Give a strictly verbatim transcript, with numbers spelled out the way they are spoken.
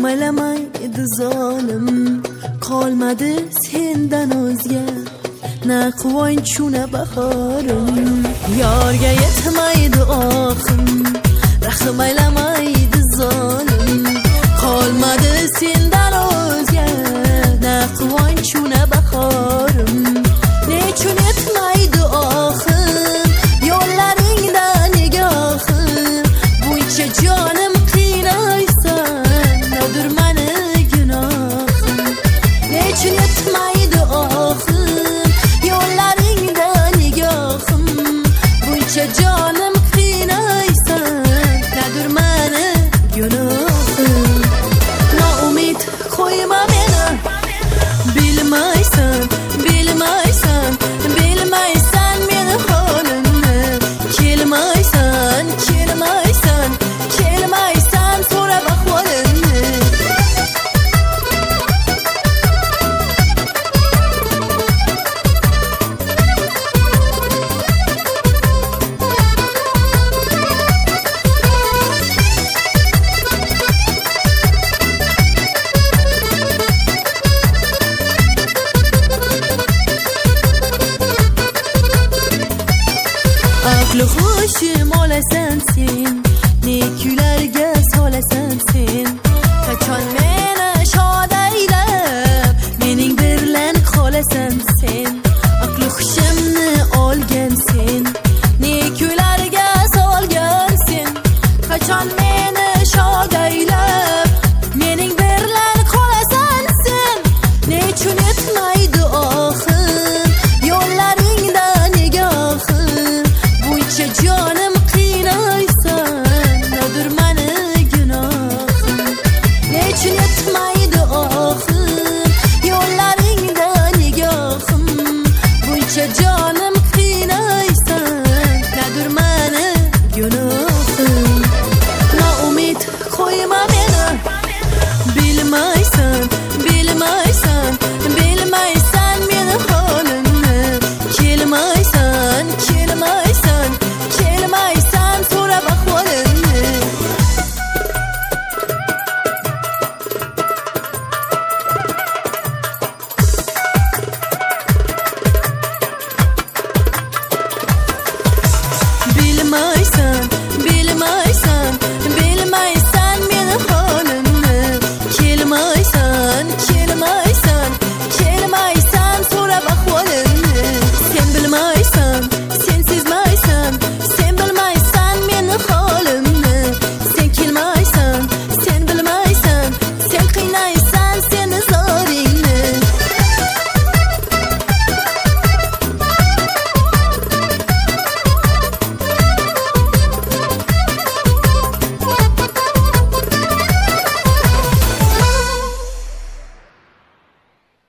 Qamalamaydi zolim, qolmadi sendan o'zga, na quvonch na bahorim. Yorga yetmaydi oxim, rahm aylamaydi zolim, qolmadi sendan o'zga, na quvonch na bahorim. Nechun yetmaydi oxim, yo'llaringda nigohim, buncha jonim qiynaysan, nadir mani gunohim. Nechun yetmaydi oxim, yo'llaringda nigohim, buncha jonim qiynaysan, nadir mani gunohim. Noumid qo'yma meni, bilmaysan, bilmaysan, bilmaysan meni holimni. Kelmaysan, kelmaysan, kelmaysan so'rab ahvolimni. Aqli hushim olasan sen, ne kuylarga solasan sen. Qachon meni shod aylab, mening birlan qolasan sen. Aqli hushimni olgan sen, ne kuylarga solgan sen. Qachon meni shod aylab, mening birlan qolasan sen. Nechun yetmaydi oxim, yo'llaringda nigohim, buncha jonim qiynaysan, nadir mani gunohim. Nechun yetmaydi oxim, yo'llaringda nigohim, buncha jonim